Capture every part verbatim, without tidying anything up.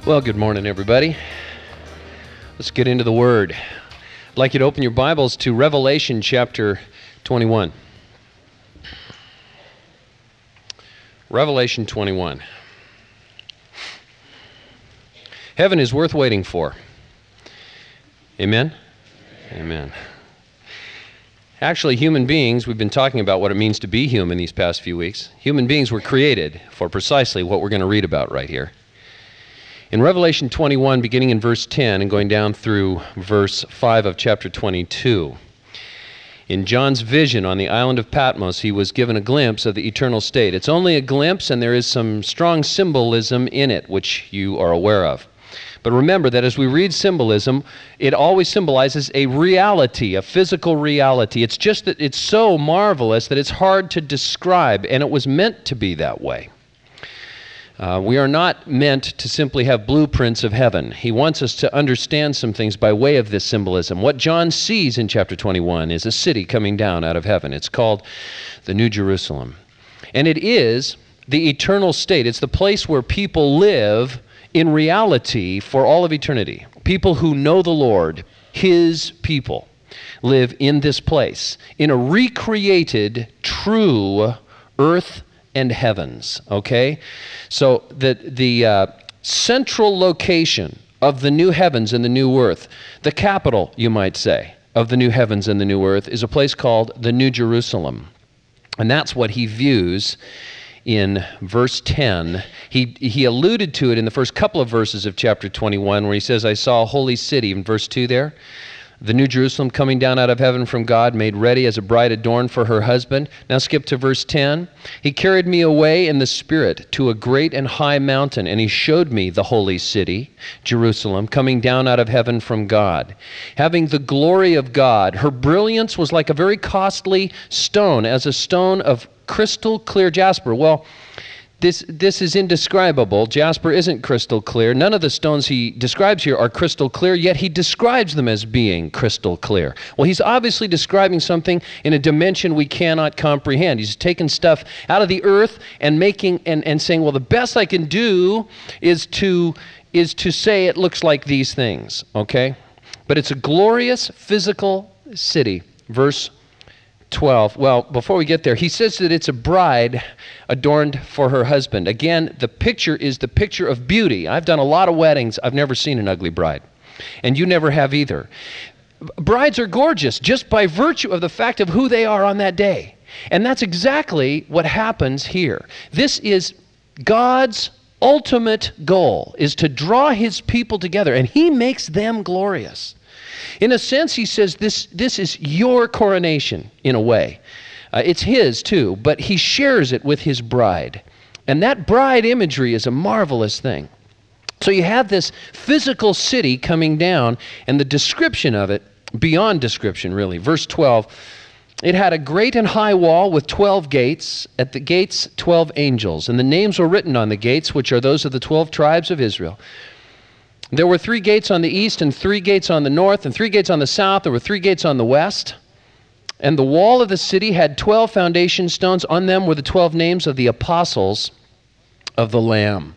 Well, good morning, everybody. Let's get into the Word. I'd like you to open your Bibles to Revelation chapter twenty-one. Revelation twenty-one. Heaven is worth waiting for. Amen? Amen. Actually, human beings, we've been talking about what it means to be human these past few weeks. Human beings were created for precisely what we're going to read about right here. In Revelation twenty-one, beginning in verse ten and going down through verse five of chapter twenty-two, in John's vision on the island of Patmos, he was given a glimpse of the eternal state. It's only a glimpse, and there is some strong symbolism in it, which you are aware of. But remember that as we read symbolism, it always symbolizes a reality, a physical reality. It's just that it's so marvelous that it's hard to describe, and it was meant to be that way. Uh, we are not meant to simply have blueprints of heaven. He wants us to understand some things by way of this symbolism. What John sees in chapter twenty-one is a city coming down out of heaven. It's called the New Jerusalem. And it is the eternal state. It's the place where people live in reality for all of eternity. People who know the Lord, His people, live in this place, in a recreated, true earth and heavens, okay? So the, the uh, central location of the new heavens and the new earth, the capital, you might say, of the new heavens and the new earth is a place called the New Jerusalem. And that's what he views in verse ten. He, he alluded to it in the first couple of verses of chapter twenty-one where he says, I saw a holy city, in verse two there. The New Jerusalem coming down out of heaven from God, made ready as a bride adorned for her husband. Now skip to verse ten. He carried me away in the Spirit to a great and high mountain, and he showed me the holy city, Jerusalem, coming down out of heaven from God, having the glory of God. Her brilliance was like a very costly stone, as a stone of crystal clear jasper. Well, This this is indescribable. Jasper isn't crystal clear. None of the stones he describes here are crystal clear, yet he describes them as being crystal clear. Well, he's obviously describing something in a dimension we cannot comprehend. He's taking stuff out of the earth and making and, and saying, well, the best I can do is to is to say it looks like these things, okay? But it's a glorious physical city. Verse twelve. Well, before we get there, he says that it's a bride adorned for her husband. Again, the picture is the picture of beauty. I've done a lot of weddings. I've never seen an ugly bride. And you never have either. Brides are gorgeous just by virtue of the fact of who they are on that day. And that's exactly what happens here. This is God's ultimate goal, is to draw his people together, and he makes them glorious. In a sense, he says this, this is your coronation, in a way. Uh, it's his, too, but he shares it with his bride. And that bride imagery is a marvelous thing. So you have this physical city coming down, and the description of it, beyond description, really. Verse twelve, it had a great and high wall with twelve gates. At the gates, twelve angels. And the names were written on the gates, which are those of the twelve tribes of Israel. There were three gates on the east and three gates on the north and three gates on the south. There were three gates on the west. And the wall of the city had twelve foundation stones. On them were the twelve names of the apostles of the Lamb.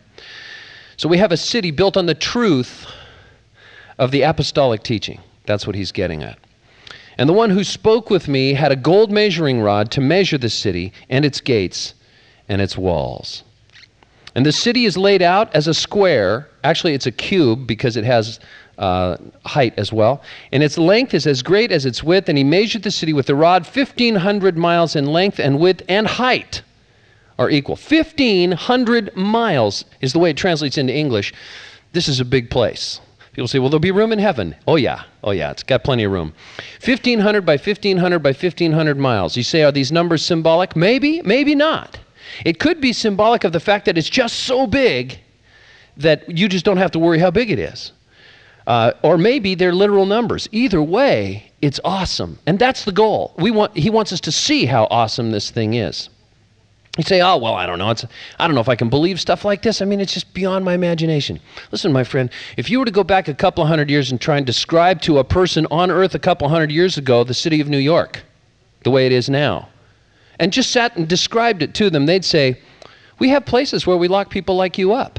So we have a city built on the truth of the apostolic teaching. That's what he's getting at. And the one who spoke with me had a gold measuring rod to measure the city and its gates and its walls. And the city is laid out as a square. Actually, it's a cube because it has uh, height as well. And its length is as great as its width. And he measured the city with the rod. fifteen hundred miles in length and width and height are equal. fifteen hundred miles is the way it translates into English. This is a big place. People say, well, there'll be room in heaven. Oh, yeah. Oh, yeah. It's got plenty of room. fifteen hundred by fifteen hundred by fifteen hundred miles. You say, are these numbers symbolic? Maybe, maybe not. It could be symbolic of the fact that it's just so big that you just don't have to worry how big it is. Uh, or maybe they're literal numbers. Either way, it's awesome. And that's the goal. We want, he wants us to see how awesome this thing is. You say, oh, well, I don't know. It's, I don't know if I can believe stuff like this. I mean, it's just beyond my imagination. Listen, my friend, if you were to go back a couple of hundred years and try and describe to a person on earth a couple hundred years ago the city of New York, the way it is now, and just sat and described it to them, they'd say, we have places where we lock people like you up.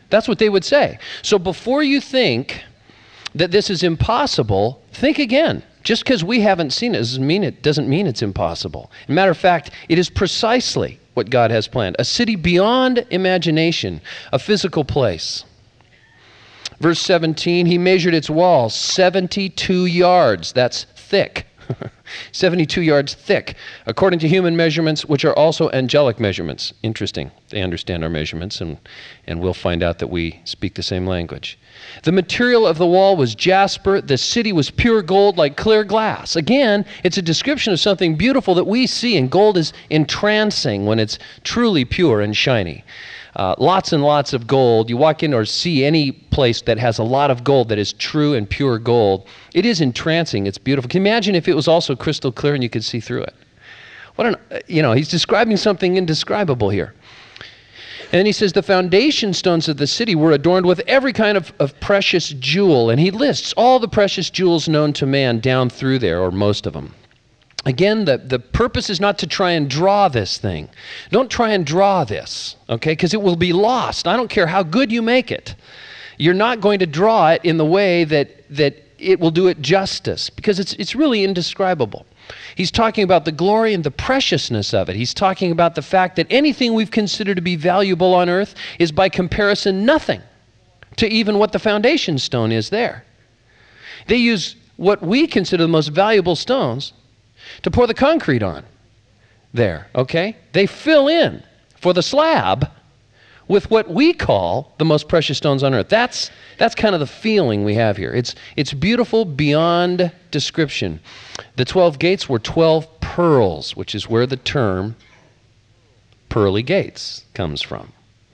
That's what they would say. So before you think that this is impossible, think again. Just because we haven't seen it doesn't mean it doesn't mean it's impossible. As a matter of fact, it is precisely what God has planned. A city beyond imagination, a physical place. Verse seventeen, he measured its walls seventy-two yards. That's thick. seventy-two yards thick, according to human measurements, which are also angelic measurements. Interesting. They understand our measurements, and, and we'll find out that we speak the same language. The material of the wall was jasper. The city was pure gold like clear glass. Again, it's a description of something beautiful that we see, and gold is entrancing when it's truly pure and shiny. Uh, lots and lots of gold. You walk in or see any place that has a lot of gold that is true and pure gold. It is entrancing. It's beautiful. Can you imagine if it was also crystal clear and you could see through it? What an, you know, he's describing something indescribable here. And then he says the foundation stones of the city were adorned with every kind of, of precious jewel. And he lists all the precious jewels known to man down through there, or most of them. Again, the, the purpose is not to try and draw this thing. Don't try and draw this, okay, because it will be lost. I don't care how good you make it. You're not going to draw it in the way that, that it will do it justice, because it's, it's really indescribable. He's talking about the glory and the preciousness of it. He's talking about the fact that anything we've considered to be valuable on earth is by comparison nothing to even what the foundation stone is there. They use what we consider the most valuable stones to pour the concrete on there, okay? They fill in for the slab with what we call the most precious stones on earth. That's, that's kind of the feeling we have here. It's, it's beautiful beyond description. The twelve gates were twelve pearls, which is where the term pearly gates comes from.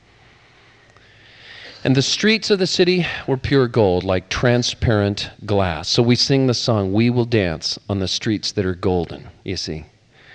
And the streets of the city were pure gold, like transparent glass. So we sing the song, "We will dance on the streets that are golden," you see.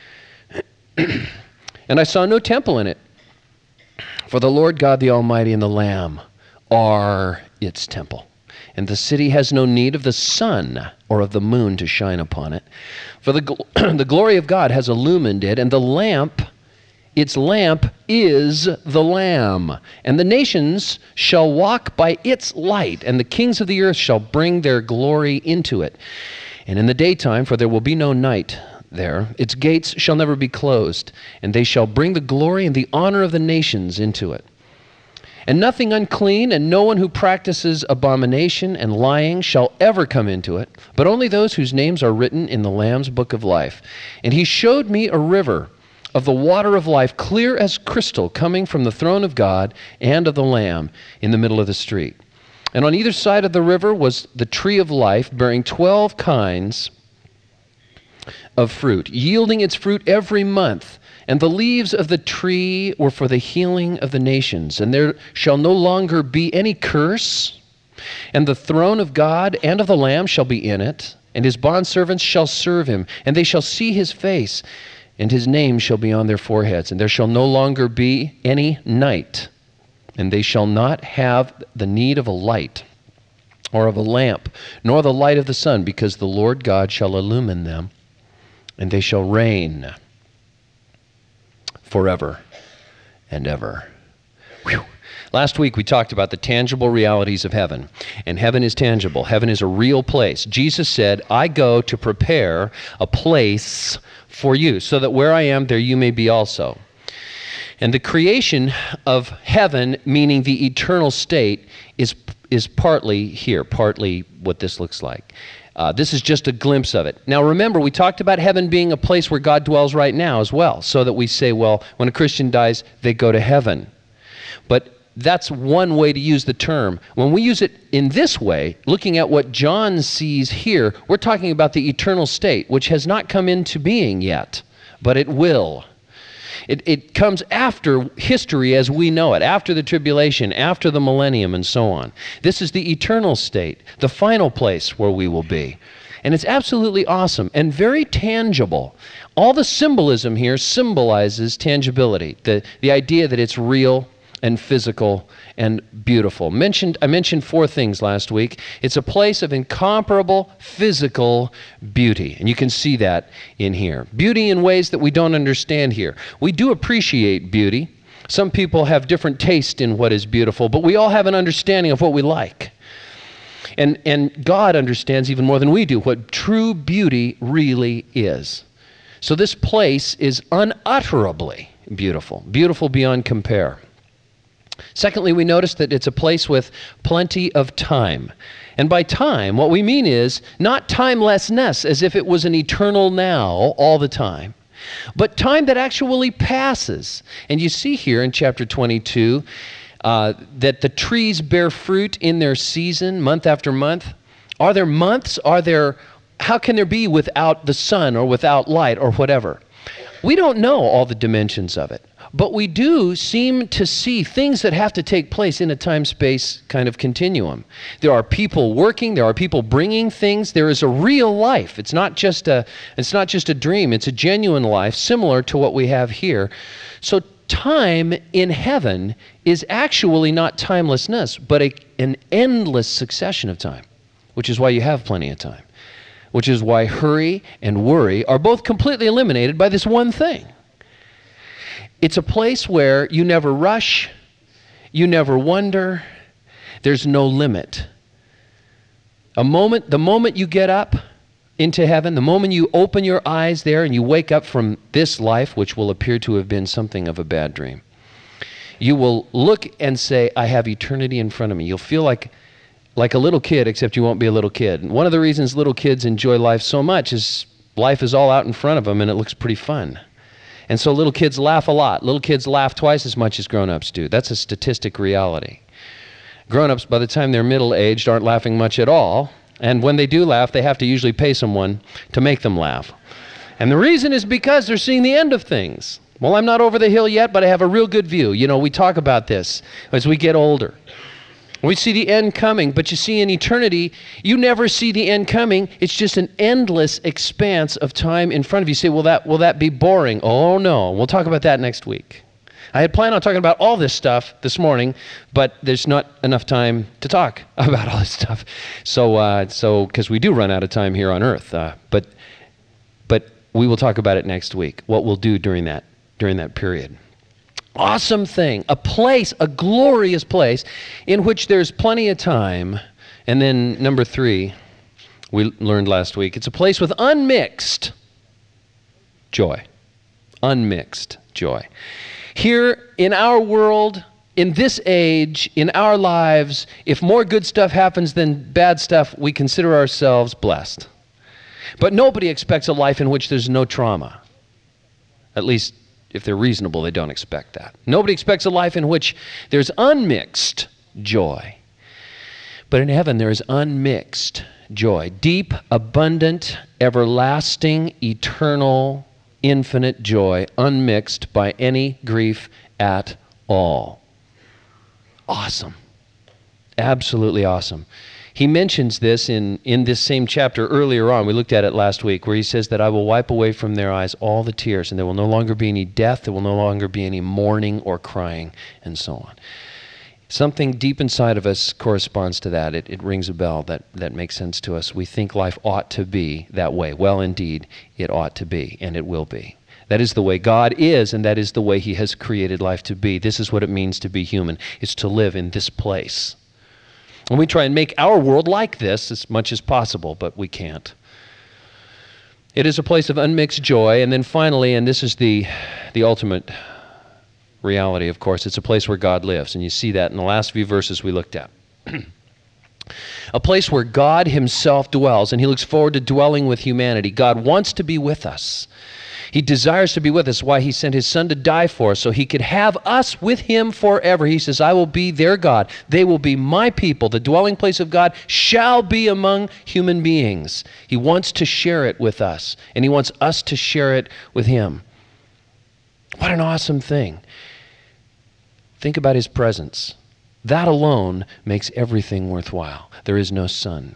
And I saw no temple in it, for the Lord God the Almighty and the Lamb are its temple. And the city has no need of the sun or of the moon to shine upon it. For the, gl- the glory of God has illumined it, and the lamp, its lamp is the Lamb. And the nations shall walk by its light, and the kings of the earth shall bring their glory into it. And in the daytime, for there will be no night there, its gates shall never be closed, and they shall bring the glory and the honor of the nations into it. And nothing unclean, and no one who practices abomination and lying shall ever come into it, but only those whose names are written in the Lamb's book of life. And he showed me a river of the water of life, clear as crystal, coming from the throne of God and of the Lamb in the middle of the street. And on either side of the river was the tree of life, bearing twelve kinds of fruit, yielding its fruit every month. And the leaves of the tree were for the healing of the nations. And there shall no longer be any curse. And the throne of God and of the Lamb shall be in it. And his bondservants shall serve him. And they shall see his face. And his name shall be on their foreheads. And there shall no longer be any night. And they shall not have the need of a light or of a lamp, nor the light of the sun, because the Lord God shall illumine them. And they shall reign forever and ever. Whew. Last week we talked about the tangible realities of heaven. And heaven is tangible. Heaven is a real place. Jesus said, "I go to prepare a place for you, so that where I am, there you may be also." And the creation of heaven, meaning the eternal state, is, is partly here, partly what this looks like. Uh, this is just a glimpse of it. Now remember, we talked about heaven being a place where God dwells right now as well, so that we say, well, when a Christian dies, they go to heaven. But that's one way to use the term. When we use it in this way, looking at what John sees here, we're talking about the eternal state, which has not come into being yet, but it will. It, it comes after history as we know it, after the tribulation, after the millennium, and so on. This is the eternal state, the final place where we will be. And it's absolutely awesome and very tangible. All the symbolism here symbolizes tangibility, the, the idea that it's real and physical and beautiful. Mentioned, I mentioned four things last week. It's a place of incomparable physical beauty, and you can see that in here. Beauty in ways that we don't understand here. We do appreciate beauty, Some people have different taste in what is beautiful, but we all have an understanding of what we like. And, and God understands even more than we do what true beauty really is. So this place is unutterably beautiful, beautiful beyond compare. Secondly, we notice that it's a place with plenty of time. And by time, what we mean is not timelessness, as if it was an eternal now all the time, but time that actually passes. And you see here in chapter twenty-two uh, that the trees bear fruit in their season, month after month. Are there months? Are there, how can there be without the sun or without light or whatever? We don't know all the dimensions of it, but we do seem to see things that have to take place in a time-space kind of continuum. There are people working, there are people bringing things, there is a real life. It's not just a, it's not just a dream, it's a genuine life similar to what we have here. So time in heaven is actually not timelessness, but a, an endless succession of time, which is why you have plenty of time, which is why hurry and worry are both completely eliminated by this one thing. It's a place where you never rush, you never wonder, there's no limit. A moment, the moment you get up into heaven, the moment you open your eyes there and you wake up from this life, which will appear to have been something of a bad dream, you will look and say, I have eternity in front of me. You'll feel like, like a little kid, except you won't be a little kid. And one of the reasons little kids enjoy life so much is life is all out in front of them and it looks pretty fun. And so little kids laugh a lot. Little kids laugh twice as much as grown-ups do. That's a statistic reality. Grown-ups, by the time they're middle-aged, aren't laughing much at all. And when they do laugh, they have to usually pay someone to make them laugh. And the reason is because they're seeing the end of things. Well, I'm not over the hill yet, but I have a real good view. You know, we talk about this as we get older. We see the end coming, but you see in eternity, you never see the end coming. It's just an endless expanse of time in front of you. You say, will that, will that be boring? Oh, no. We'll talk about that next week. I had planned on talking about all this stuff this morning, but there's not enough time to talk about all this stuff. So, uh, so because we do run out of time here on earth. Uh, but, but we will talk about it next week, what we'll do during that, during that period. Awesome thing, a place, a glorious place in which there's plenty of time. And then number three, we learned last week, it's a place with unmixed joy. Unmixed joy. Here in our world, in this age, in our lives, if more good stuff happens than bad stuff, we consider ourselves blessed. But nobody expects a life in which there's no trauma. At least, if they're reasonable, they don't expect that. Nobody expects a life in which there's unmixed joy. But in heaven, there is unmixed joy. Deep, abundant, everlasting, eternal, infinite joy, unmixed by any grief at all. Awesome. Absolutely awesome. He mentions this in, in this same chapter earlier on. We looked at it last week, where he says that I will wipe away from their eyes all the tears, and there will no longer be any death, there will no longer be any mourning or crying, and so on. Something deep inside of us corresponds to that. It, it rings a bell that, that makes sense to us. We think life ought to be that way. Well, indeed, it ought to be, and it will be. That is the way God is, and that is the way he has created life to be. This is what it means to be human. It's to live in this place. And we try and make our world like this as much as possible, but we can't. It is a place of unmixed joy. And then finally, and this is the, the ultimate reality, of course, it's a place where God lives. And you see that in the last few verses we looked at. A place where God himself dwells, and he looks forward to dwelling with humanity. God wants to be with us. He desires to be with us, why he sent his son to die for us, so he could have us with him forever. He says, I will be their God. They will be my people. The dwelling place of God shall be among human beings. He wants to share it with us, and he wants us to share it with him. What an awesome thing. Think about his presence. That alone makes everything worthwhile. There is no sun.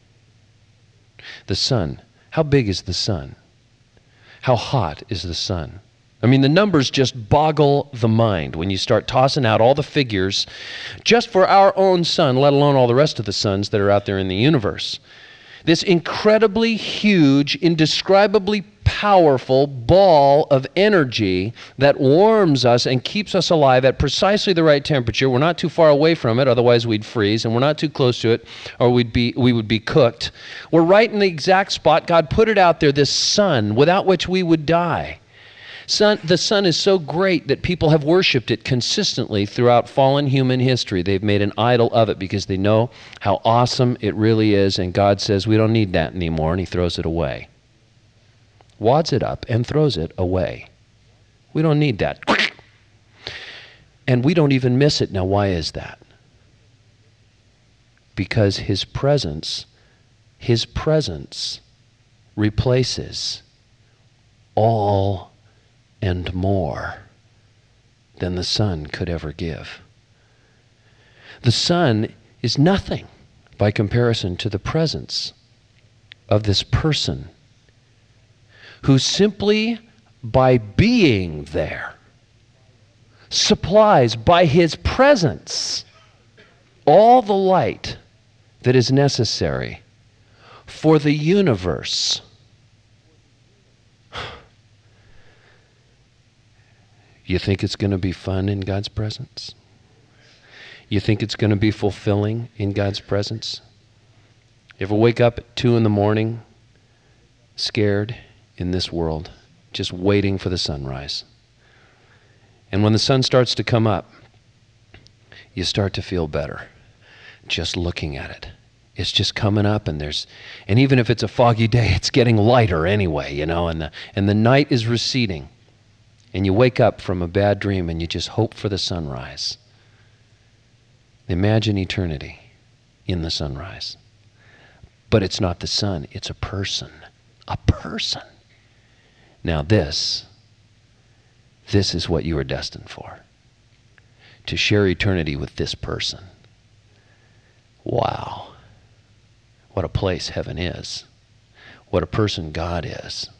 The sun, how big is the sun? How hot is the sun? I mean, the numbers just boggle the mind when you start tossing out all the figures just for our own sun, let alone all the rest of the suns that are out there in the universe. This incredibly huge, indescribably powerful ball of energy that warms us and keeps us alive at precisely the right temperature. We're not too far away from it, otherwise we'd freeze, and we're not too close to it, or we'd be we would be cooked. We're right in the exact spot. God put it out there, this sun, without which we would die. Sun, the sun is so great that people have worshipped it consistently throughout fallen human history. They've made an idol of it because they know how awesome it really is, and God says, we don't need that anymore, and he throws it away. Wads it up and throws it away. We don't need that. And we don't even miss it. Now, why is that? Because his presence, his presence replaces all and more than the sun could ever give. The sun is nothing by comparison to the presence of this person who simply by being there supplies by his presence all the light that is necessary for the universe. You think it's going to be fun in God's presence? You think it's going to be fulfilling in God's presence? You ever wake up at two in the morning, scared in this world, just waiting for the sunrise? And when the sun starts to come up, you start to feel better just looking at it. It's just coming up, and there's, and even if it's a foggy day, it's getting lighter anyway, you know, and the, and the night is receding. And you wake up from a bad dream and you just hope for the sunrise. Imagine eternity in the sunrise. But it's not the sun, it's a person. A person. Now this, this is what you are destined for. To share eternity with this person. Wow. What a place heaven is. What a person God is.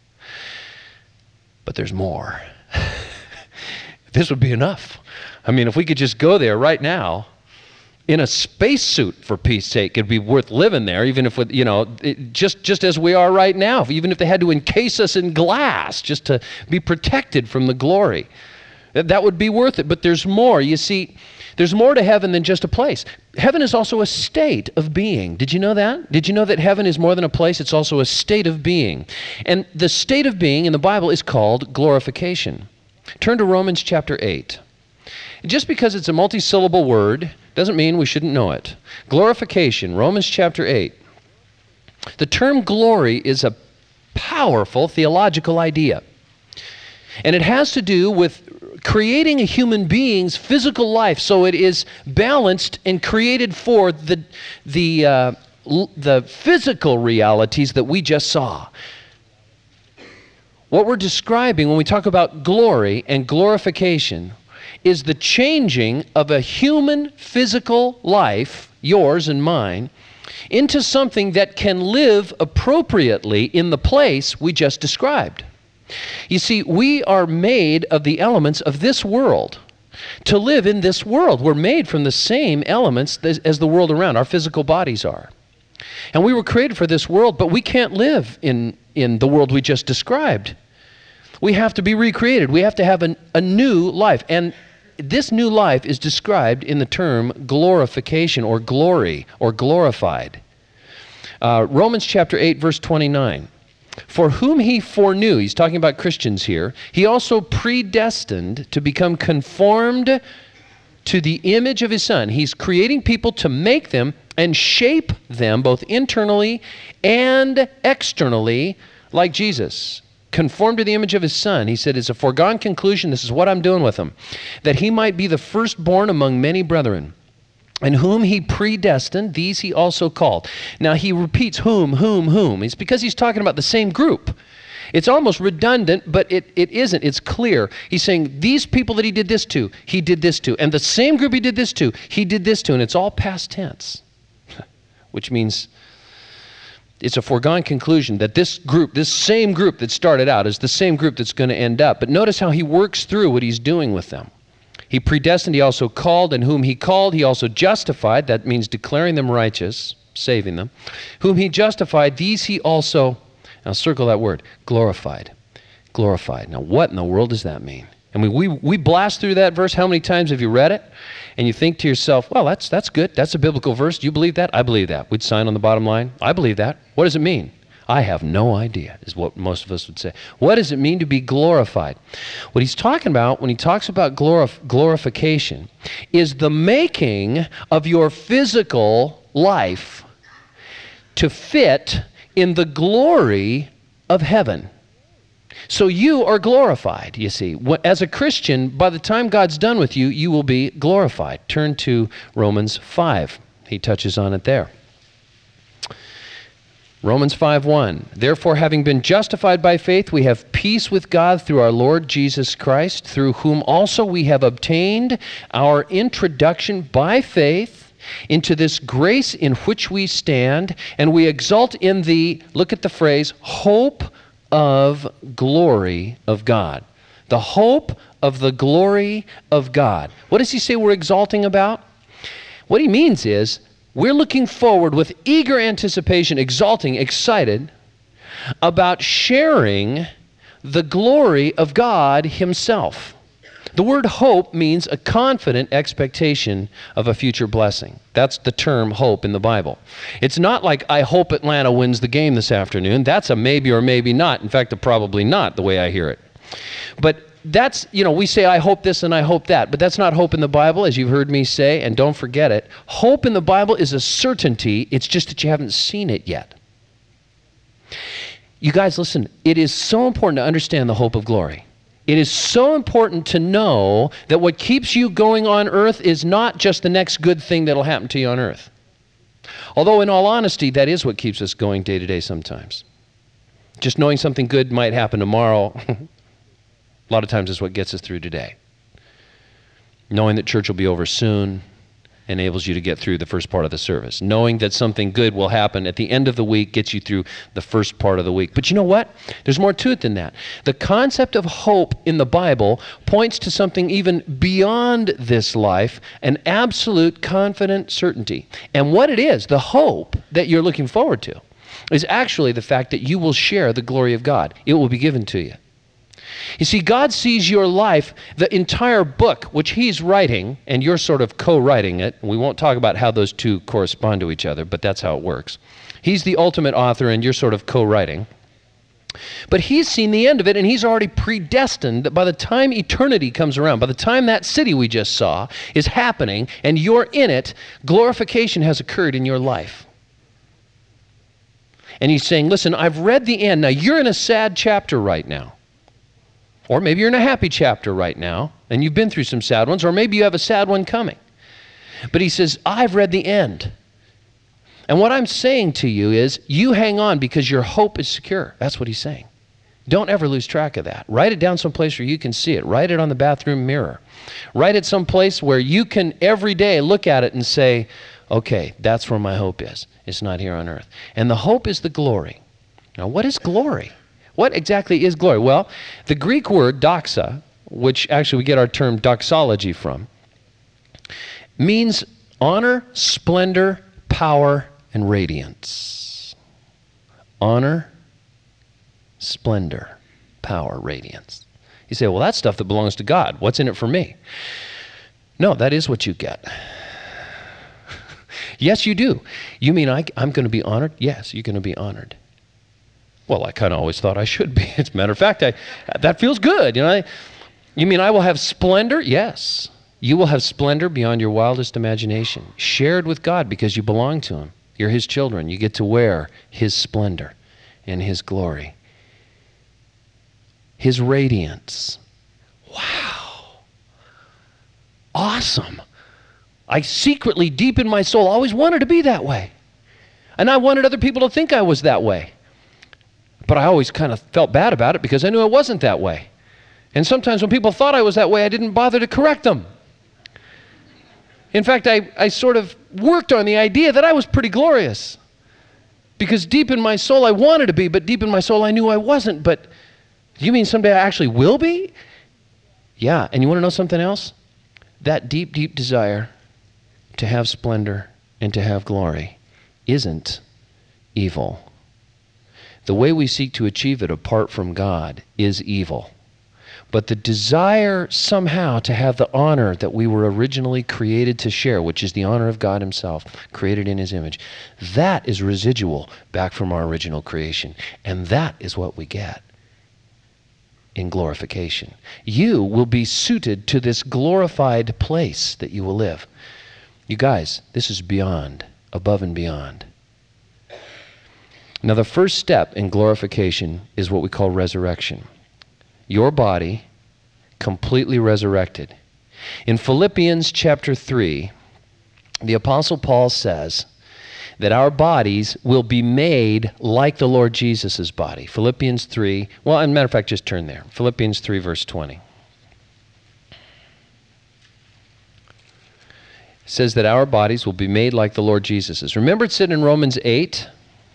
But there's more. This would be enough. I mean, if we could just go there right now in a spacesuit, for peace sake, it'd be worth living there, even if, you know, it, just, just as we are right now, even if they had to encase us in glass just to be protected from the glory. That, that would be worth it. But there's more. You see, there's more to heaven than just a place. Heaven is also a state of being. Did you know that? Did you know that heaven is more than a place? It's also a state of being. And the state of being in the Bible is called glorification. Turn to Romans chapter eight. Just because it's a multi-syllable word doesn't mean we shouldn't know it. Glorification, Romans chapter eight. The term glory is a powerful theological idea. And it has to do with creating a human being's physical life so it is balanced and created for the, the, uh, l- the physical realities that we just saw. What we're describing when we talk about glory and glorification is the changing of a human physical life, yours and mine, into something that can live appropriately in the place we just described. You see, we are made of the elements of this world to live in this world. We're made from the same elements as the world around, our physical bodies are. And we were created for this world, but we can't live in, in the world we just described. We have to be recreated. We have to have an, a new life. And this new life is described in the term glorification or glory or glorified. Uh, Romans chapter eight, verse twenty-nine. For whom he foreknew, he's talking about Christians here, he also predestined to become conformed to the image of his Son. He's creating people to make them and shape them both internally and externally like Jesus. Conformed to the image of his Son. He said, it's a foregone conclusion, this is what I'm doing with him, that he might be the firstborn among many brethren. And whom he predestined, these he also called. Now he repeats whom, whom, whom. It's because he's talking about the same group. It's almost redundant, but it, it isn't. It's clear. He's saying these people that he did this to, he did this to. And the same group he did this to, he did this to. And it's all past tense, which means it's a foregone conclusion that this group, this same group that started out is the same group that's going to end up. But notice how he works through what he's doing with them. He predestined, he also called, and whom he called, he also justified. That means declaring them righteous. saving them. Whom he justified, these he also, now circle that word, glorified. Glorified. Now what in the world does that mean? I mean, we, we blast through that verse. How many times have you read it? And you think to yourself, well, that's, that's good. That's a biblical verse. Do you believe that? I believe that. We'd sign on the bottom line. I believe that. What does it mean? I have no idea, is what most of us would say. What does it mean to be glorified? What he's talking about when he talks about glorif- glorification is the making of your physical life to fit in the glory of heaven. So you are glorified, you see. As a Christian, by the time God's done with you, you will be glorified. Turn to Romans five. He touches on it there. Romans five one. Therefore, having been justified by faith, we have peace with God through our Lord Jesus Christ, through whom also we have obtained our introduction by faith into this grace in which we stand, and we exult in the, look at the phrase, hope of glory of God. The hope of the glory of God. What does he say we're exalting about? What he means is we're looking forward with eager anticipation, exalting, excited about sharing the glory of God himself. The word hope means a confident expectation of a future blessing. That's the term hope in the Bible. It's not like, I hope Atlanta wins the game this afternoon. That's a maybe or maybe not. In fact, a probably not, the way I hear it. But that's, you know, we say, I hope this and I hope that. But that's not hope in the Bible, as you've heard me say, and don't forget it. Hope in the Bible is a certainty. It's just that you haven't seen it yet. You guys, listen, it is so important to understand the hope of glory. It is so important to know that what keeps you going on earth is not just the next good thing that'll happen to you on earth. Although, in all honesty, that is what keeps us going day to day sometimes. Just knowing something good might happen tomorrow, a lot of times is what gets us through today. Knowing that church will be over soon enables you to get through the first part of the service. Knowing that something good will happen at the end of the week gets you through the first part of the week. But you know what? There's more to it than that. The concept of hope in the Bible points to something even beyond this life, an absolute confident certainty. And what it is, the hope that you're looking forward to, is actually the fact that you will share the glory of God. It will be given to you. You see, God sees your life, the entire book, which he's writing, and you're sort of co-writing it. We won't talk about how those two correspond to each other, but that's how it works. He's the ultimate author, and you're sort of co-writing. But he's seen the end of it, and he's already predestined that by the time eternity comes around, by the time that city we just saw is happening, and you're in it, glorification has occurred in your life. And he's saying, listen, I've read the end. Now, you're in a sad chapter right now. Or maybe you're in a happy chapter right now, and you've been through some sad ones, or maybe you have a sad one coming. But he says, I've read the end. And what I'm saying to you is, you hang on because your hope is secure. That's what he's saying. Don't ever lose track of that. Write it down someplace where you can see it. Write it on the bathroom mirror. Write it someplace where you can every day look at it and say, okay, that's where my hope is. It's not here on earth. And the hope is the glory. Now, what is glory? What exactly is glory? Well, the Greek word doxa, which actually we get our term doxology from, means honor, splendor, power, and radiance. Honor, splendor, power, radiance. You say, well, that's stuff that belongs to God. What's in it for me? No, that is what you get. Yes, you do. You mean I, I'm going to be honored? Yes, you're going to be honored. Well, I kind of always thought I should be. As a matter of fact, I, that feels good. You know, I, you mean I will have splendor? Yes. You will have splendor beyond your wildest imagination, shared with God because you belong to him. You're his children. You get to wear his splendor and his glory. His radiance. Wow. Awesome. I secretly, deep in my soul, always wanted to be that way. And I wanted other people to think I was that way. But I always kind of felt bad about it because I knew I wasn't that way. And sometimes when people thought I was that way, I didn't bother to correct them. In fact, I, I sort of worked on the idea that I was pretty glorious. Because deep in my soul, I wanted to be, but deep in my soul, I knew I wasn't. But you mean someday I actually will be? Yeah, and you want to know something else? That deep, deep desire to have splendor and to have glory isn't evil. The way we seek to achieve it apart from God is evil. But the desire somehow to have the honor that we were originally created to share, which is the honor of God himself, created in his image, that is residual back from our original creation. And that is what we get in glorification. You will be suited to this glorified place that you will live. You guys, this is beyond, above and beyond. Now, the first step in glorification is what we call resurrection. Your body completely resurrected. In Philippians chapter three, the Apostle Paul says that our bodies will be made like the Lord Jesus' body. Philippians three, well, as a matter of fact, just turn there. Philippians three, verse twenty. It says that our bodies will be made like the Lord Jesus'. Remember it said in Romans eight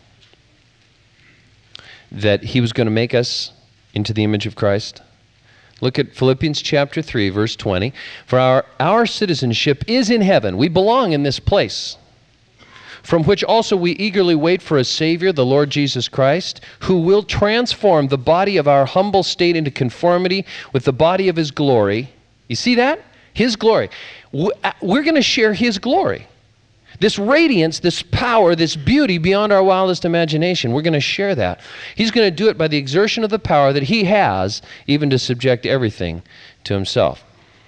that he was going to make us into the image of Christ? Look at Philippians chapter three, verse twenty. For our, our citizenship is in heaven. We belong in this place, from which also we eagerly wait for a Savior, the Lord Jesus Christ, who will transform the body of our humble state into conformity with the body of his glory. You see that? His glory. We're going to share his glory. This radiance, this power, this beauty beyond our wildest imagination, we're going to share that. He's going to do it by the exertion of the power that he has, even to subject everything to himself.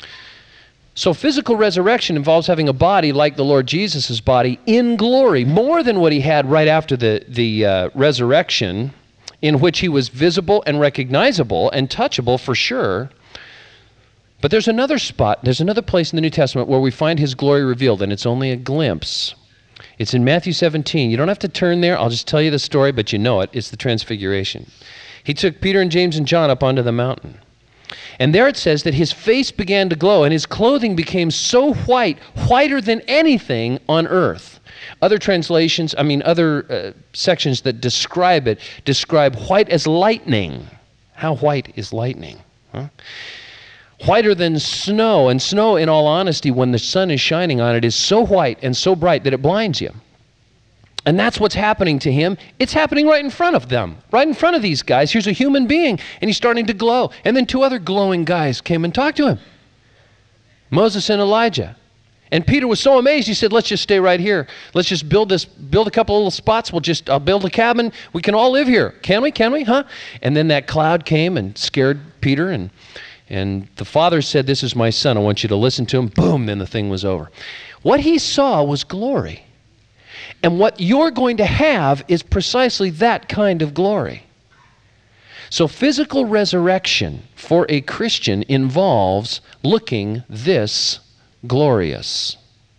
So physical resurrection involves having a body like the Lord Jesus' body in glory, more than what he had right after the, the uh, resurrection, in which he was visible and recognizable and touchable for sure. But there's another spot, there's another place in the New Testament where we find his glory revealed, and it's only a glimpse. It's in Matthew seventeen. You don't have to turn there. I'll just tell you the story, but you know it. It's the Transfiguration. He took Peter and James and John up onto the mountain. And there it says that his face began to glow, and his clothing became so white, whiter than anything on earth. Other translations, I mean, other uh, sections that describe it, describe white as lightning. How white is lightning? Huh? Whiter than snow, and snow, in all honesty, when the sun is shining on it, is so white and so bright that it blinds you. And that's what's happening to him. It's happening right in front of them, right in front of these guys. Here's a human being, and he's starting to glow. And then two other glowing guys came and talked to him, Moses and Elijah. And Peter was so amazed, he said, let's just stay right here. Let's just build this, build a couple of little spots. We'll just, I'll build a cabin. We can all live here. Can we? Can we? Huh? And then that cloud came and scared Peter, and And the father said, this is my son. I want you to listen to him. Boom, then the thing was over. What he saw was glory. And what you're going to have is precisely that kind of glory. So physical resurrection for a Christian involves looking this glorious.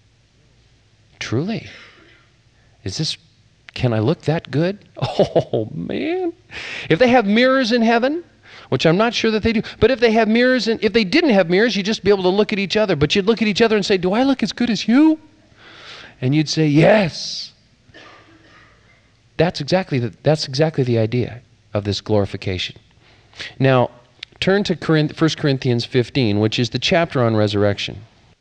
Truly. Is this, can I look that good? Oh, man. If they have mirrors in heaven, which I'm not sure that they do. But if they have mirrors, and if they didn't have mirrors, you'd just be able to look at each other. But you'd look at each other and say, do I look as good as you? And you'd say, yes. That's exactly the, that's exactly the idea of this glorification. Now, turn to First Corinthians fifteen, which is the chapter on resurrection.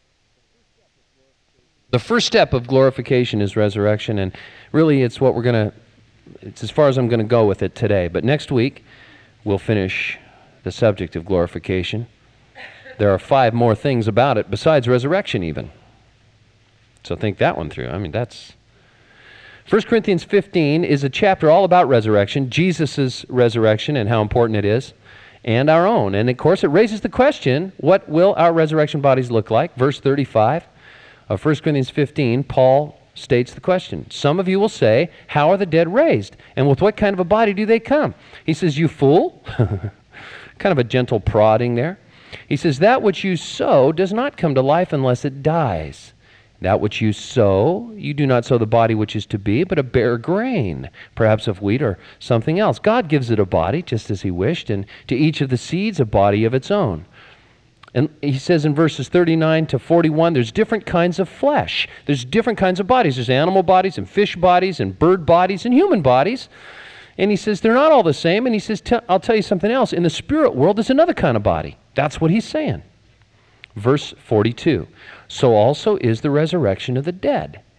The first step of glorification is resurrection, and really it's what we're going to, it's as far as I'm going to go with it today. But next week, we'll finish the subject of glorification. There are five more things about it besides resurrection even. So think that one through. I mean, that's... First Corinthians fifteen is a chapter all about resurrection, Jesus' resurrection and how important it is, and our own. And of course, it raises the question, what will our resurrection bodies look like? Verse thirty-five of First Corinthians fifteen, Paul states the question. Some of you will say, how are the dead raised? And with what kind of a body do they come? He says, you fool. Kind of a gentle prodding there. He says, that which you sow does not come to life unless it dies. That which you sow, you do not sow the body which is to be, but a bare grain, perhaps of wheat or something else. God gives it a body, just as he wished, and to each of the seeds a body of its own. And he says in verses thirty-nine to forty-one, there's different kinds of flesh. There's different kinds of bodies. There's animal bodies and fish bodies and bird bodies and human bodies. And he says they're not all the same. And he says, I'll tell you something else. In the spirit world, there's another kind of body. That's what he's saying. Verse forty-two, so also is the resurrection of the dead.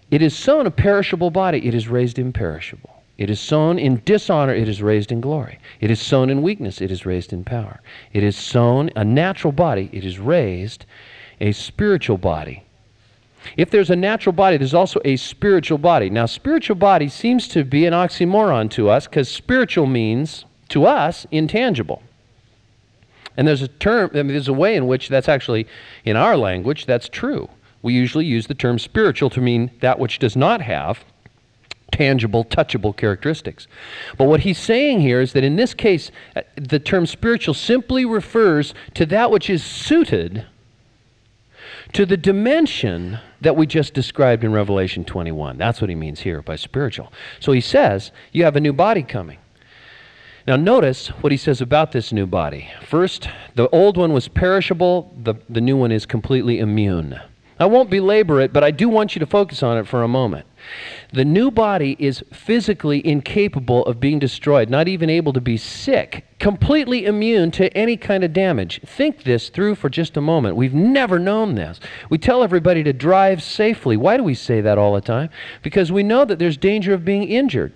It is sown a perishable body, it is raised imperishable. It is sown in dishonor, it is raised in glory. It is sown in weakness, it is raised in power. It is sown a natural body, it is raised a spiritual body. If there's a natural body, there's also a spiritual body. Now, spiritual body seems to be an oxymoron to us because spiritual means, to us, intangible. And there's a term, I mean, there's a way in which that's actually, in our language, that's true. We usually use the term spiritual to mean that which does not have tangible, touchable characteristics. But what he's saying here is that in this case, the term spiritual simply refers to that which is suited to the dimension that we just described in Revelation twenty-one. That's what he means here by spiritual. So he says, you have a new body coming. Now notice what he says about this new body. First, the old one was perishable, the, the new one is completely immune. I won't belabor it, but I do want you to focus on it for a moment. The new body is physically incapable of being destroyed, not even able to be sick, completely immune to any kind of damage. Think this through for just a moment. We've never known this. We tell everybody to drive safely. Why do we say that all the time? Because we know that there's danger of being injured.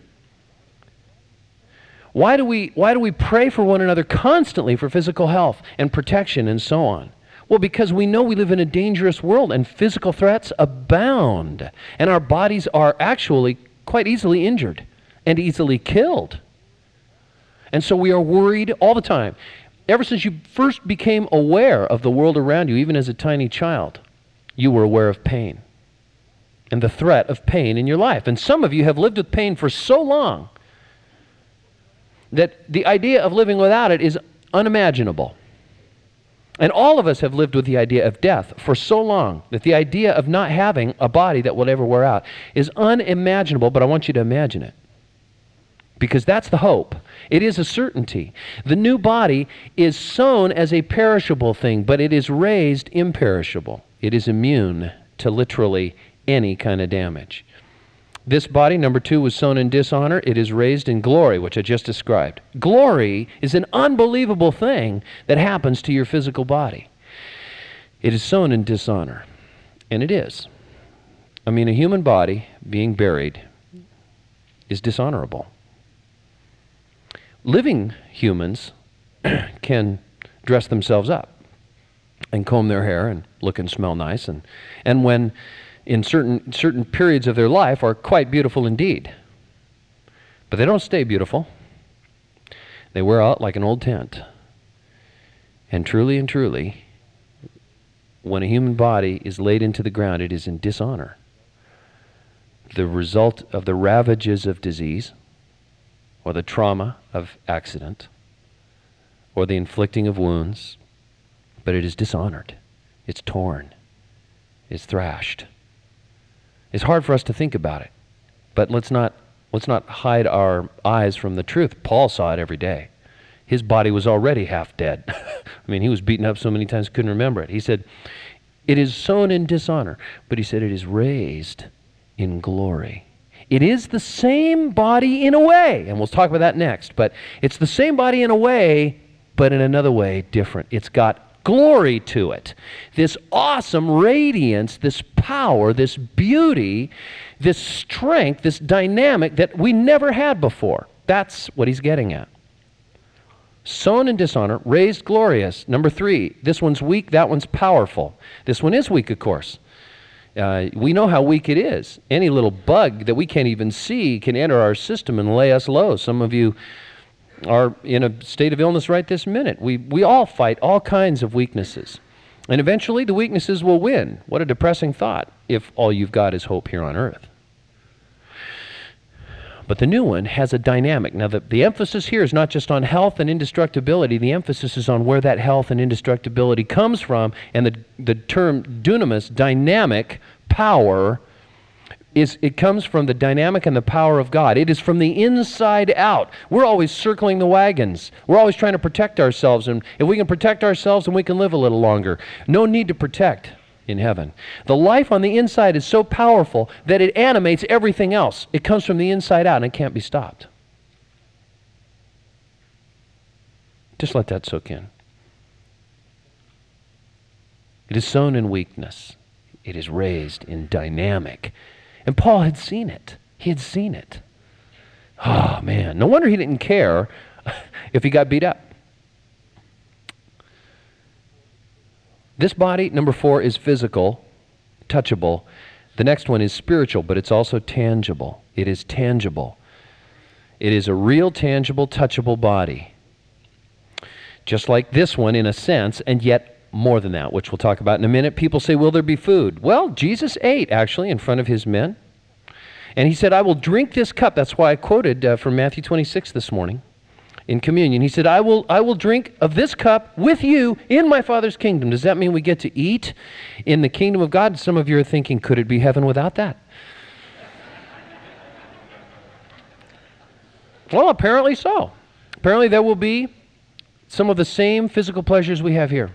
Why do we, why do we pray for one another constantly for physical health and protection and so on? Well, because we know we live in a dangerous world and physical threats abound. And our bodies are actually quite easily injured and easily killed. And so we are worried all the time. Ever since you first became aware of the world around you, even as a tiny child, you were aware of pain and the threat of pain in your life. And some of you have lived with pain for so long that the idea of living without it is unimaginable. And all of us have lived with the idea of death for so long that the idea of not having a body that will ever wear out is unimaginable, but I want you to imagine it. Because that's the hope. It is a certainty. The new body is sown as a perishable thing, but it is raised imperishable. It is immune to literally any kind of damage. This body, number two, was sown in dishonor. It is raised in glory, which I just described. Glory is an unbelievable thing that happens to your physical body. It is sown in dishonor, and it is. I mean, a human body being buried is dishonorable. Living humans can dress themselves up and comb their hair and look and smell nice, and, and when in certain certain periods of their life are quite beautiful indeed. But they don't stay beautiful. They wear out like an old tent. And truly and truly, when a human body is laid into the ground, it is in dishonor. The result of the ravages of disease, or the trauma of accident, or the inflicting of wounds, but it is dishonored. It's torn. It's thrashed. It's hard for us to think about it, but let's not let's not hide our eyes from the truth. Paul saw it every day. His body was already half dead. I mean, he was beaten up so many times couldn't remember it. He said, it is sown in dishonor, but he said it is raised in glory. It is the same body in a way, and we'll talk about that next, but it's the same body in a way, but in another way different. It's got glory to it. This awesome radiance, this power, this beauty, this strength, this dynamic that we never had before. That's what he's getting at. Sown in dishonor, raised glorious. Number three, this one's weak, that one's powerful. This one is weak, of course. Uh, we know how weak it is. Any little bug that we can't even see can enter our system and lay us low. Some of you are in a state of illness right this minute. We, we all fight all kinds of weaknesses. And eventually the weaknesses will win. What a depressing thought if all you've got is hope here on earth. But the new one has a dynamic. Now the, the emphasis here is not just on health and indestructibility. The emphasis is on where that health and indestructibility comes from. And the, the term dunamis, dynamic power, is it comes from the dynamic and the power of God. It is from the inside out. We're always circling the wagons. We're always trying to protect ourselves. And if we can protect ourselves, then we can live a little longer. No need to protect in heaven. The life on the inside is so powerful that it animates everything else. It comes from the inside out and it can't be stopped. Just let that soak in. It is sown in weakness. It is raised in dynamic. And Paul had seen it. He had seen it. Oh, man. No wonder he didn't care if he got beat up. This body, number four, is physical, touchable. The next one is spiritual, but it's also tangible. It is tangible. It is a real, tangible, touchable body. Just like this one in a sense, and yet more than that, which we'll talk about in a minute. People say, will there be food? Well, Jesus ate, actually, in front of his men. And he said, I will drink this cup. That's why I quoted uh, from Matthew twenty-six this morning in communion. He said, I will, I will drink of this cup with you in my Father's kingdom. Does that mean we get to eat in the kingdom of God? Some of you are thinking, could it be heaven without that? Well, apparently so. Apparently there will be some of the same physical pleasures we have here.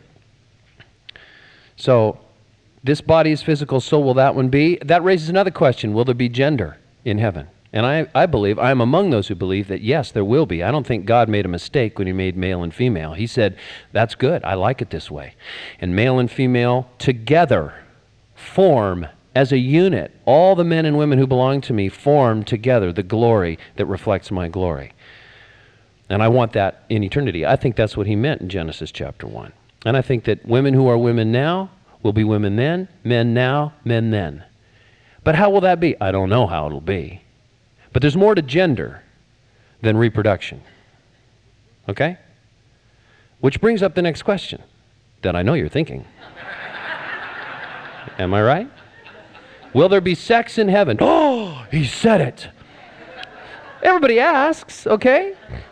So, this body is physical, so will that one be. That raises another question. Will there be gender in heaven? And I, I believe, I am among those who believe that yes, there will be. I don't think God made a mistake when he made male and female. He said, that's good. I like it this way. And male and female together form as a unit. All the men and women who belong to me form together the glory that reflects my glory. And I want that in eternity. I think that's what he meant in Genesis chapter one. And I think that women who are women now will be women then, men now, men then. But how will that be? I don't know how it'll be. But there's more to gender than reproduction. Okay? Which brings up the next question that I know you're thinking. Am I right? Will there be sex in heaven? Oh, he said it. Everybody asks, okay?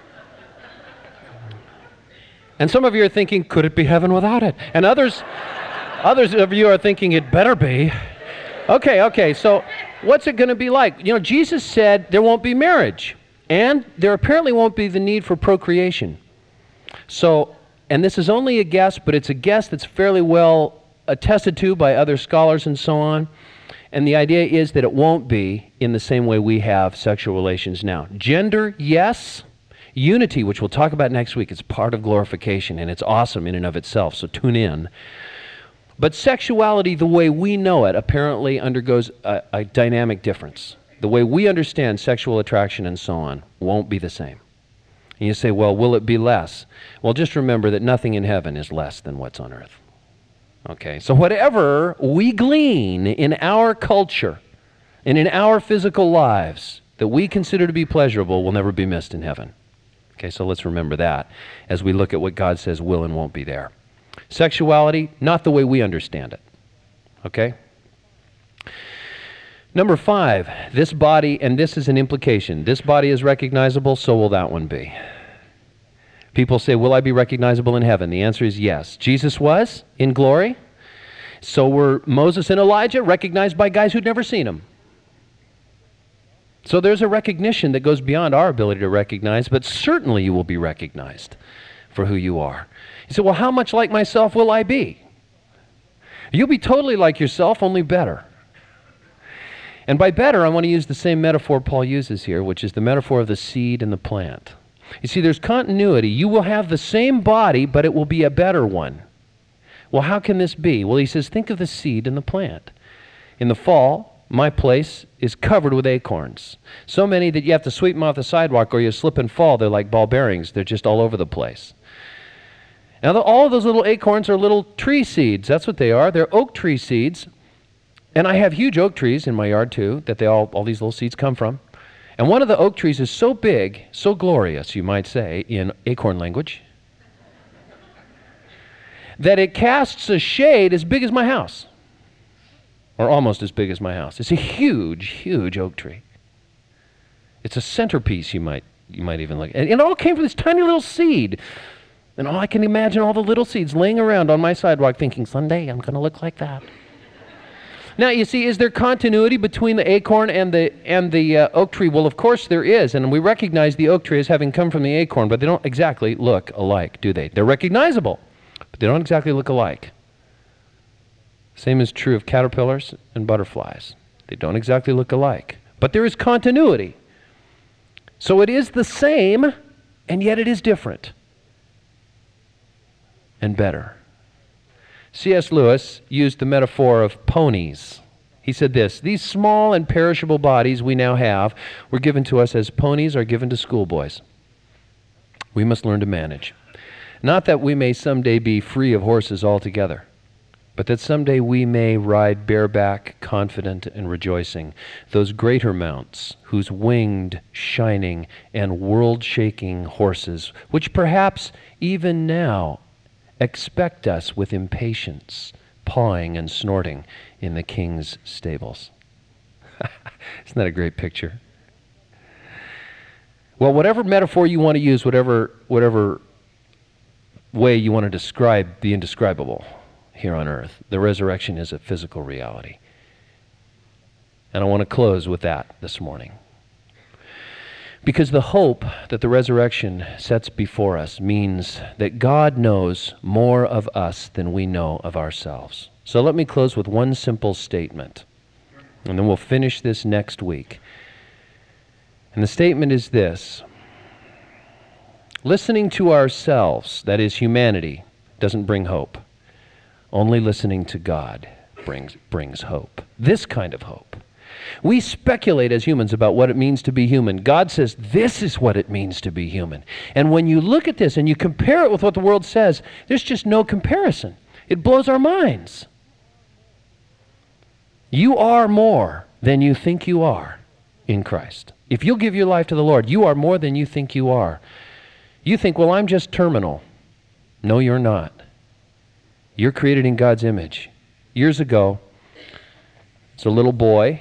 And some of you are thinking, could it be heaven without it? And others, others of you are thinking, it better be. Okay, okay, so what's it going to be like? You know, Jesus said there won't be marriage, and there apparently won't be the need for procreation. So, and this is only a guess, but it's a guess that's fairly well attested to by other scholars and so on. And the idea is that it won't be in the same way we have sexual relations now. Gender, yes. Unity, which we'll talk about next week, is part of glorification, and it's awesome in and of itself, so tune in. But sexuality, the way we know it, apparently undergoes a, a dynamic difference. The way we understand sexual attraction and so on won't be the same. And you say, well, will it be less? Well, just remember that nothing in heaven is less than what's on earth. Okay, so whatever we glean in our culture and in our physical lives that we consider to be pleasurable will never be missed in heaven. Okay, so let's remember that as we look at what God says will and won't be there. Sexuality, not the way we understand it. Okay? Number five, this body, and this is an implication. This body is recognizable, so will that one be. People say, will I be recognizable in heaven? The answer is yes. Jesus was in glory. So were Moses and Elijah, recognized by guys who'd never seen him. So there's a recognition that goes beyond our ability to recognize, but certainly you will be recognized for who you are. You say, well, how much like myself will I be? You'll be totally like yourself, only better. And by better, I want to use the same metaphor Paul uses here, which is the metaphor of the seed and the plant. You see, there's continuity. You will have the same body, but it will be a better one. Well, how can this be? Well, he says, think of the seed and the plant. In the fall, my place is covered with acorns. So many that you have to sweep them off the sidewalk or you slip and fall. They're like ball bearings. They're just all over the place. Now, the, all of those little acorns are little tree seeds. That's what they are. They're oak tree seeds. And I have huge oak trees in my yard, too, that they all, all these little seeds come from. And one of the oak trees is so big, so glorious, you might say, in acorn language, that it casts a shade as big as my house. Or almost as big as my house. It's a huge, huge oak tree. It's a centerpiece, you might you might even look at. And it all came from this tiny little seed. And all I can imagine all the little seeds laying around on my sidewalk thinking, someday I'm going to look like that. Now, you see, is there continuity between the acorn and the and the uh, oak tree? Well, of course there is. And we recognize the oak tree as having come from the acorn, but they don't exactly look alike, do they? They're recognizable, but they don't exactly look alike. Same is true of caterpillars and butterflies. They don't exactly look alike. But there is continuity. So it is the same, and yet it is different. And better. C S Lewis used the metaphor of ponies. He said this, "These small and perishable bodies we now have were given to us as ponies are given to schoolboys. We must learn to manage. Not that we may someday be free of horses altogether, but that someday we may ride bareback, confident and rejoicing, those greater mounts, whose winged, shining, and world-shaking horses, which perhaps even now expect us with impatience, pawing and snorting in the King's stables." Isn't that a great picture? Well, whatever metaphor you want to use, whatever, whatever way you want to describe the indescribable here on earth, the resurrection is a physical reality. And I want to close with that this morning. Because the hope that the resurrection sets before us means that God knows more of us than we know of ourselves. So let me close with one simple statement, and then we'll finish this next week. And the statement is this: listening to ourselves, that is humanity, doesn't bring hope. Only listening to God brings, brings hope. This kind of hope. We speculate as humans about what it means to be human. God says this is what it means to be human. And when you look at this and you compare it with what the world says, there's just no comparison. It blows our minds. You are more than you think you are in Christ. If you'll give your life to the Lord, you are more than you think you are. You think, well, I'm just terminal. No, you're not. You're created in God's image. Years ago, it's a little boy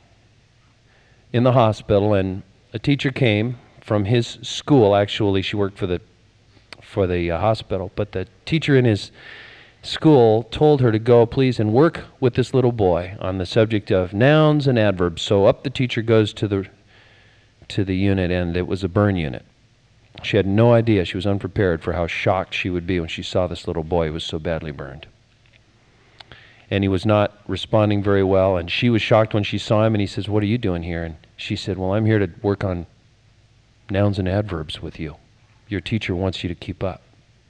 in the hospital, and a teacher came from his school. Actually, she worked for the for the uh, hospital, but the teacher in his school told her to go, please, and work with this little boy on the subject of nouns and adverbs. So up the teacher goes to the to the unit, and it was a burn unit. She had no idea. She was unprepared for how shocked she would be when she saw this little boy who was so badly burned. And he was not responding very well, and she was shocked when she saw him, and he says, "What are you doing here?" And she said, "Well, I'm here to work on nouns and adverbs with you. Your teacher wants you to keep up."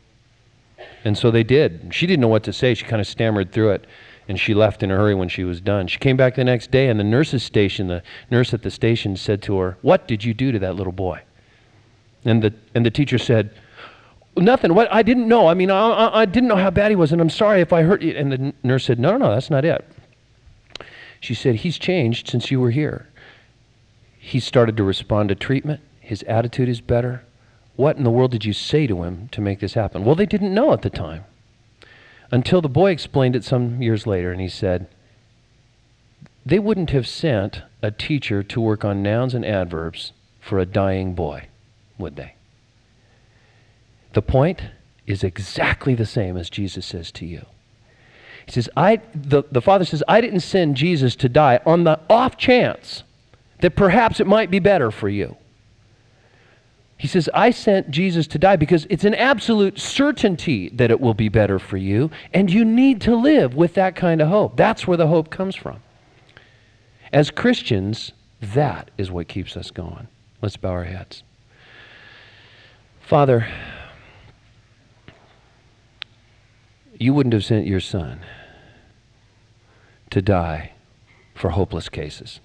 And so they did. She didn't know what to say. She kind of stammered through it, and she left in a hurry when she was done. She came back the next day, and the nurse's station, the nurse at the station said to her, "What did you do to that little boy?" And the and the teacher said, "Nothing. What? I didn't know. I mean, I, I, I didn't know how bad he was, and I'm sorry if I hurt you." And the n- nurse said, "No, no, no, that's not it." She said, "He's changed since you were here. He started to respond to treatment. His attitude is better. What in the world did you say to him to make this happen?" Well, they didn't know at the time, until the boy explained it some years later, and he said, they wouldn't have sent a teacher to work on nouns and adverbs for a dying boy, would they? The point is exactly the same as Jesus says to you. He says, I, the, the Father says, I didn't send Jesus to die on the off chance that perhaps it might be better for you. He says, I sent Jesus to die because it's an absolute certainty that it will be better for you, and you need to live with that kind of hope. That's where the hope comes from. As Christians, that is what keeps us going. Let's bow our heads. Father, you wouldn't have sent your Son to die for hopeless cases.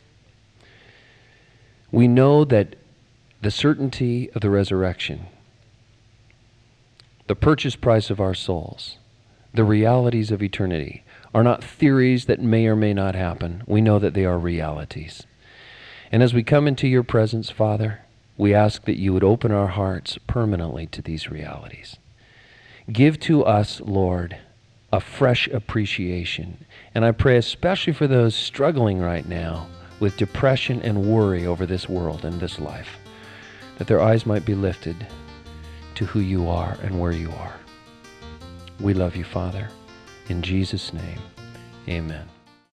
We know that the certainty of the resurrection, the purchase price of our souls, the realities of eternity are not theories that may or may not happen. We know that they are realities. And as we come into your presence, Father, we ask that you would open our hearts permanently to these realities. Give to us, Lord, a fresh appreciation. And I pray especially for those struggling right now with depression and worry over this world and this life, that their eyes might be lifted to who you are and where you are. We love you, Father. In Jesus' name, amen.